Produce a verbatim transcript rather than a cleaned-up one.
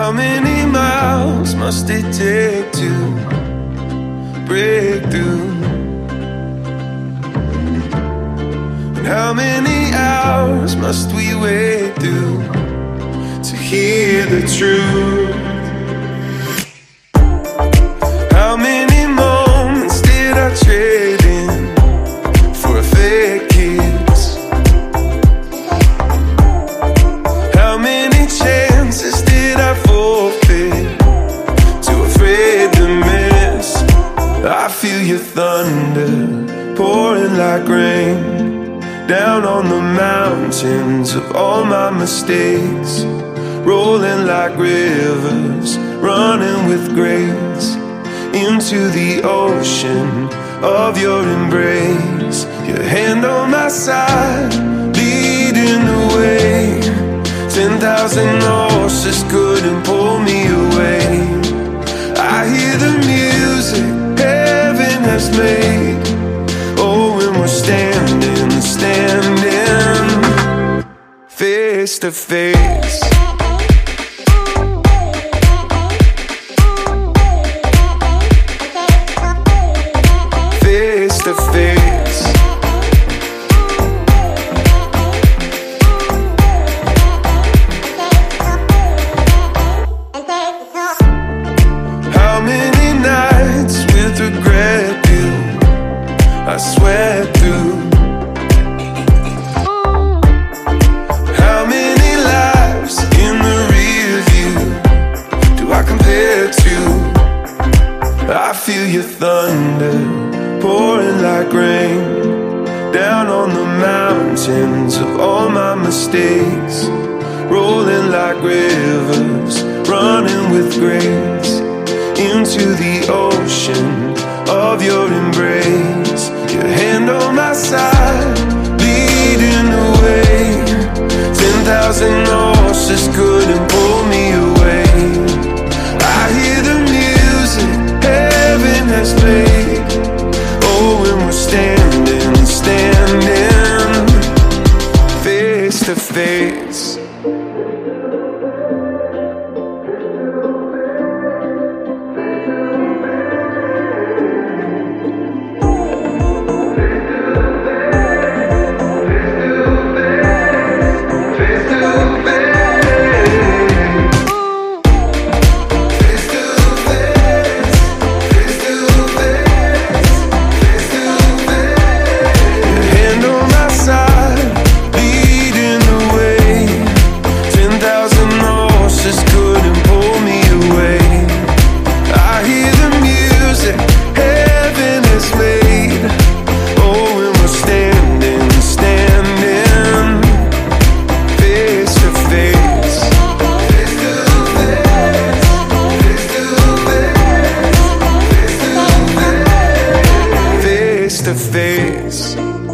How many miles must it take to break through? And how many hours must we wait through to hear the truth? How many moments did I trade in for a fake kiss? How many chances did I forfeit, too afraid to miss? I feel your thunder pouring like rain down on the mountains of all my mistakes, rolling like rivers, running with grace into the ocean of your embrace. Your hand on my side, leading the way. Ten thousand horses couldn't pull me away. I hear the music heaven has made. Oh, when we're standing, standing face to face. Face to face. How many nights with regret do I sweat through? How many lives in the rear view do I compare to? I feel your thunder pouring like rain down on the mountains of all my mistakes, rolling like rivers, running with grace into the ocean of your embrace. Your hand on my side, leading the way. Ten thousand horses couldn't pull me away. I hear the music heaven has played. Oh, when we're standing, standing face to face. To face.